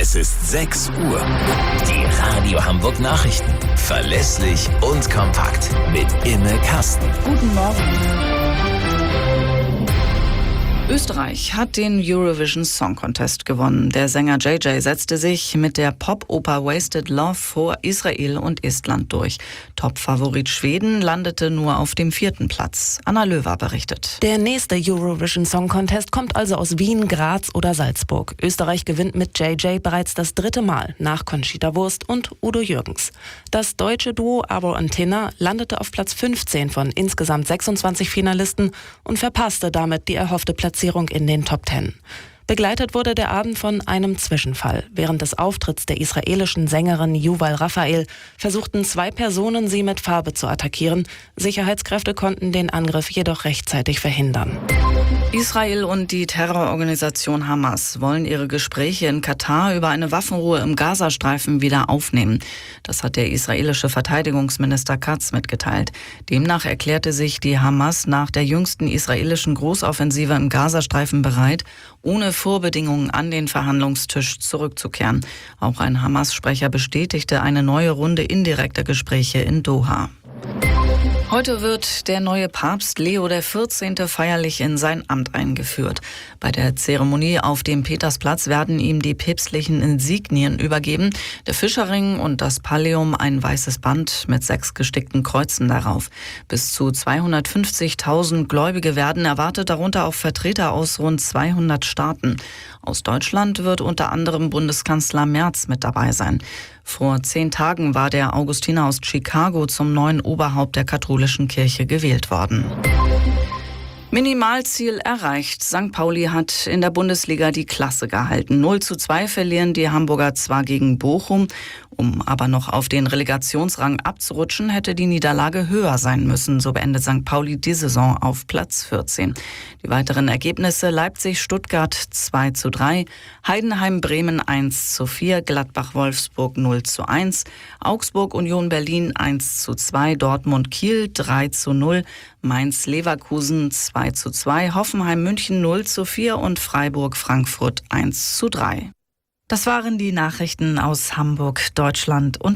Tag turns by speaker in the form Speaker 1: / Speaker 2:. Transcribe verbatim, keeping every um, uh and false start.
Speaker 1: Es ist sechs Uhr. Die Radio Hamburg Nachrichten. Verlässlich und kompakt. Mit Imme Kasten.
Speaker 2: Guten Morgen. Österreich hat den Eurovision Song Contest gewonnen. Der Sänger J J setzte sich mit der Pop-Oper Wasted Love vor Israel und Estland durch. Top-Favorit Schweden landete nur auf dem vierten Platz. Anna Löwer berichtet.
Speaker 3: Der nächste Eurovision Song Contest kommt also aus Wien, Graz oder Salzburg. Österreich gewinnt mit J J bereits das dritte Mal nach Conchita Wurst und Udo Jürgens. Das deutsche Duo Abo und Tinna landete auf Platz fünfzehn von insgesamt sechsundzwanzig Finalisten und verpasste damit die erhoffte Platzierung in den Top Ten. Begleitet wurde der Abend von einem Zwischenfall. Während des Auftritts der israelischen Sängerin Yuval Raphael versuchten zwei Personen, sie mit Farbe zu attackieren. Sicherheitskräfte konnten den Angriff jedoch rechtzeitig verhindern.
Speaker 2: Israel und die Terrororganisation Hamas wollen ihre Gespräche in Katar über eine Waffenruhe im Gazastreifen wieder aufnehmen. Das hat der israelische Verteidigungsminister Katz mitgeteilt. Demnach erklärte sich die Hamas nach der jüngsten israelischen Großoffensive im Gazastreifen bereit, ohne Vorbedingungen an den Verhandlungstisch zurückzukehren. Auch ein Hamas-Sprecher bestätigte eine neue Runde indirekter Gespräche in Doha. Heute wird der neue Papst Leo der vierzehnte feierlich in sein Amt eingeführt. Bei der Zeremonie auf dem Petersplatz werden ihm die päpstlichen Insignien übergeben. Der Fischerring und das Pallium, ein weißes Band mit sechs gestickten Kreuzen darauf. Bis zu zweihundertfünfzigtausend Gläubige werden erwartet, darunter auch Vertreter aus rund zweihundert Staaten. Aus Deutschland wird unter anderem Bundeskanzler Merz mit dabei sein. Vor zehn Tagen war der Augustiner aus Chicago zum neuen Oberhaupt der katholischen Kirche gewählt worden. Minimalziel erreicht. Sankt Pauli hat in der Bundesliga die Klasse gehalten. null zu zwei verlieren die Hamburger zwar gegen Bochum. Um aber noch auf den Relegationsrang abzurutschen, hätte die Niederlage höher sein müssen. So beendet Sankt Pauli die Saison auf Platz vierzehn. Die weiteren Ergebnisse: Leipzig-Stuttgart zwei zu drei, Heidenheim-Bremen eins zu vier, Gladbach-Wolfsburg null zu eins, Augsburg-Union Berlin eins zu zwei, Dortmund-Kiel drei zu null, Mainz-Leverkusen zwei zu zwei, Hoffenheim-München null zu vier und Freiburg-Frankfurt eins zu drei. Das waren die Nachrichten aus Hamburg, Deutschland und